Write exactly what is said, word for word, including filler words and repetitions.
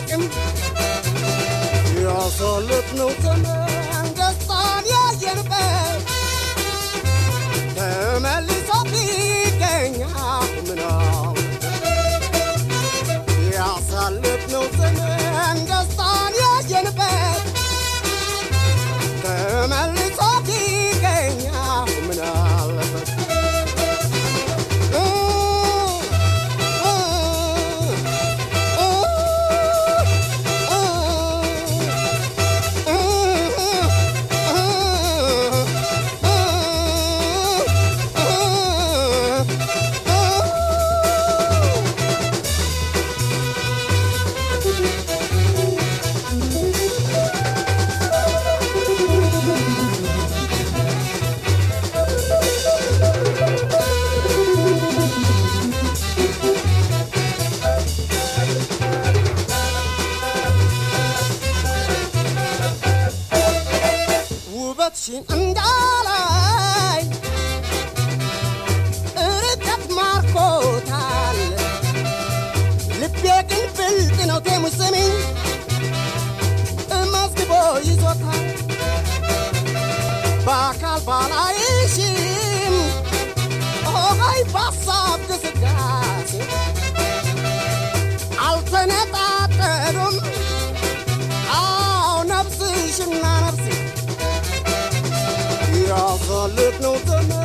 አያውቅም ያሳለፍነው ዘመን ደስታን ያየንበት ተመልሶ ቢገኝ ምነው ያሳለፍነው ዘመን ደስታን ያየንበት ተመልሶ ቢገኝ ምን አለበት ውበትሽን እንዳላይ ርቀት ማርኮታል ልቤ ግን ብልጥ ነው ቴሙሽ ስሚኝ መዝግቦ ይዞታል በአካል ባላይሽም ሆይ በሀሳብ ግስጋሴ አልተነጣጠሉም አዎ ነፍስሽና ነፍሴ ያሳለፍነው ዘመን